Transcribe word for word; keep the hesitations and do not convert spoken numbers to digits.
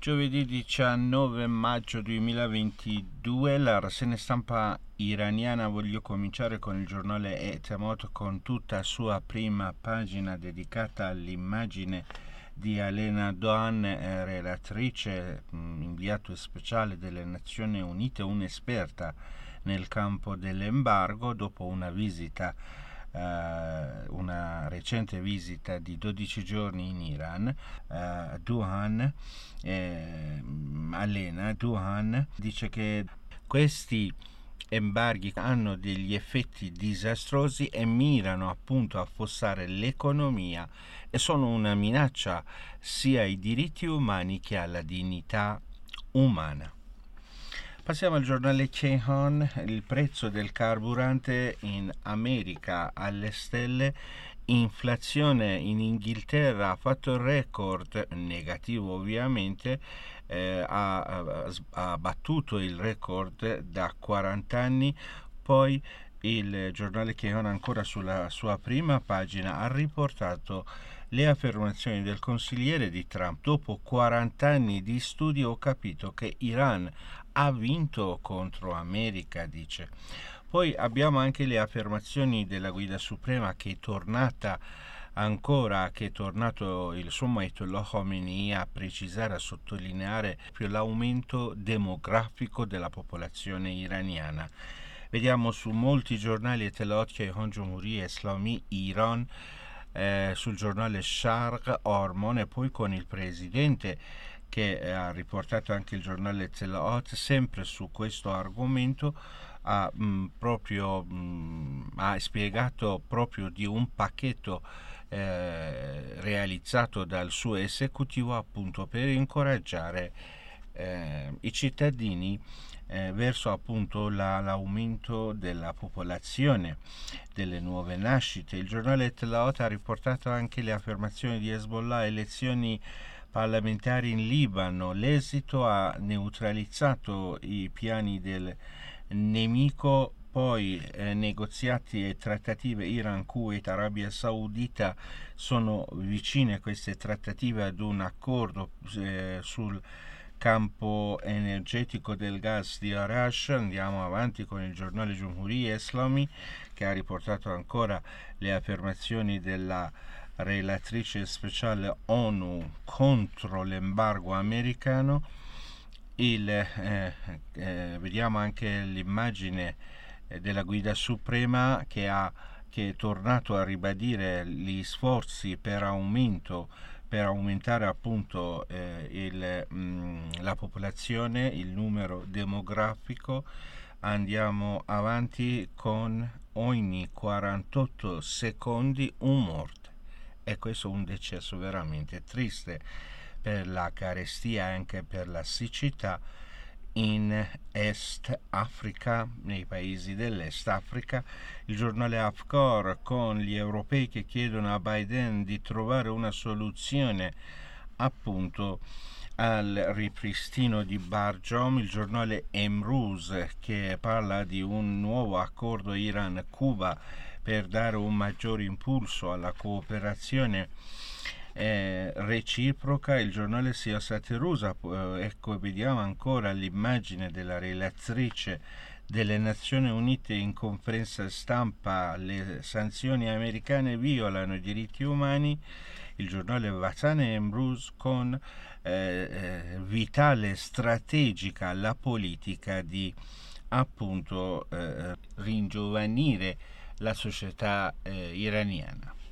Giovedì diciannove maggio duemilaventidue, la rassegna stampa iraniana. Voglio cominciare con il giornale Etemot, con tutta la sua prima pagina dedicata all'immagine di Alena Doan, eh, relatrice, mh, inviato speciale delle Nazioni Unite, un'esperta nel campo dell'embargo, dopo una visita Uh, una recente visita di dodici giorni in Iran. uh, Duhan eh, Alena Duhan dice che questi embarghi hanno degli effetti disastrosi e mirano appunto a affossare l'economia e sono una minaccia sia ai diritti umani che alla dignità umana. Passiamo al giornale Kayhan. Il prezzo del carburante in America alle stelle. Inflazione in Inghilterra ha fatto il record, negativo ovviamente, eh, ha, ha battuto il record da quaranta anni. Poi il giornale Kayhan, ancora sulla sua prima pagina, ha riportato le affermazioni del consigliere di Trump. Dopo quaranta anni di studio ho capito che Iran ha vinto contro America, dice. Poi abbiamo anche le affermazioni della Guida Suprema, che è tornata ancora, che è tornato il suo Ayatollah Khomeini a precisare, a sottolineare più l'aumento demografico della popolazione iraniana. Vediamo su molti giornali Etelot, Kayhan, Jumhuri Islami, Iran, eh, sul giornale Sharq, Ormon, e poi con il presidente che ha riportato anche il giornale Telaot, sempre su questo argomento. Ha mh, proprio mh, ha spiegato proprio di un pacchetto eh, realizzato dal suo esecutivo, appunto per incoraggiare eh, i cittadini eh, verso appunto la, l'aumento della popolazione, delle nuove nascite. Il giornale Telaot ha riportato anche le affermazioni di Hezbollah. Elezioni parlamentari in Libano, l'esito ha neutralizzato i piani del nemico. Poi eh, negoziati e trattative Iran, Kuwait, Arabia Saudita, sono vicine queste trattative ad un accordo eh, sul campo energetico del gas di Arash. Andiamo avanti con il giornale Jumhuri Islami, che ha riportato ancora le affermazioni della relatrice speciale ONU contro l'embargo americano. Il, eh, eh, vediamo anche l'immagine eh, della Guida Suprema, che, ha, che è tornato a ribadire gli sforzi per aumento per aumentare appunto eh, il, mh, la popolazione, il numero demografico. Andiamo avanti con ogni quarantotto secondi un morto. E questo è un decesso veramente triste per la carestia e anche per la siccità in Est Africa, nei paesi dell'Est Africa. Il giornale Afkar, con gli europei che chiedono a Biden di trovare una soluzione appunto al ripristino di Barjom. Il giornale Emruz, che parla di un nuovo accordo Iran-Cuba per dare un maggiore impulso alla cooperazione eh, reciproca. Il giornale Siyasat Rusa, eh, ecco, vediamo ancora l'immagine della relatrice delle Nazioni Unite in conferenza stampa: le sanzioni americane violano i diritti umani. Il giornale Vatan Emruz, con eh, eh, vitale strategica la politica di appunto eh, ringiovanire la società eh, iraniana.